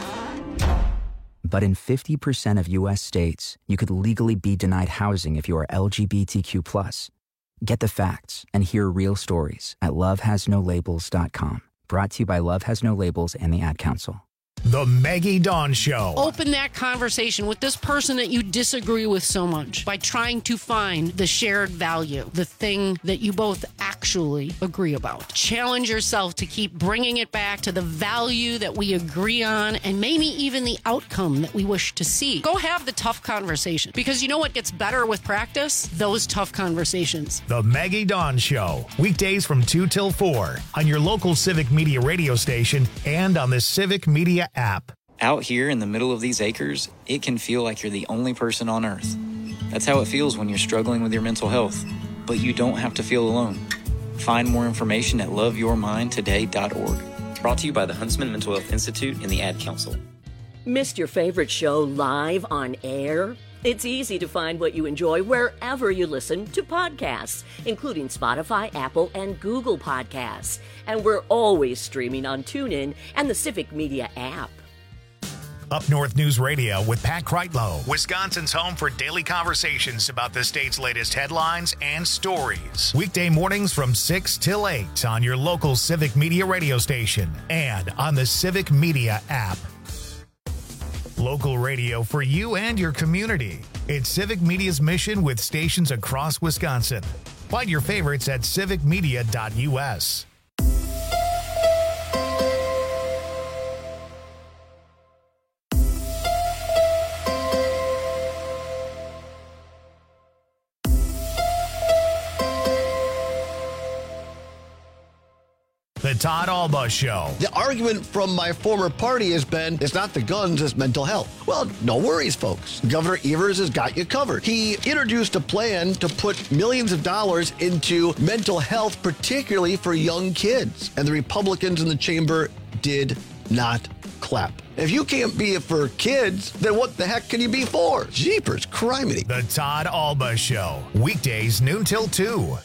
But in 50% of U.S. states, you could legally be denied housing if you are LGBTQ+. Get the facts and hear real stories at lovehasnolabels.com. Brought to you by Love Has No Labels and the Ad Council. The Maggie Dawn Show. Open that conversation with this person that you disagree with so much by trying to find the shared value, the thing that you both actually agree about. Challenge yourself to keep bringing it back to the value that we agree on and maybe even the outcome that we wish to see. Go have the tough conversation, because you know what gets better with practice? Those tough conversations. The Maggie Dawn Show. Weekdays from 2 till 4 on your local Civic Media radio station and on the Civic Media app. Out here in the middle of these acres, it can feel like you're the only person on earth. That's how it feels when you're struggling with your mental health. But you don't have to feel alone. Find more information at loveyourmindtoday.org. Brought to you by the Huntsman Mental Health Institute and the Ad Council. Missed your favorite show live on air? It's easy to find what you enjoy wherever you listen to podcasts, including Spotify, Apple, and Google Podcasts. And we're always streaming on TuneIn and the Civic Media app. Up North News Radio with Pat Kreitlow, Wisconsin's home for daily conversations about the state's latest headlines and stories. Weekday mornings from 6 till 8 on your local Civic Media radio station and on the Civic Media app. Local radio for you and your community. It's Civic Media's mission with stations across Wisconsin. Find your favorites at civicmedia.us. The Todd Alba Show. The argument from my former party has been, it's not the guns, it's mental health. Well, no worries, folks. Governor Evers has got you covered. He introduced a plan to put millions of dollars into mental health, particularly for young kids. And the Republicans in the chamber did not clap. If you can't be it for kids, then what the heck can you be for? Jeepers, criminy. The Todd Alba Show. Weekdays noon till 2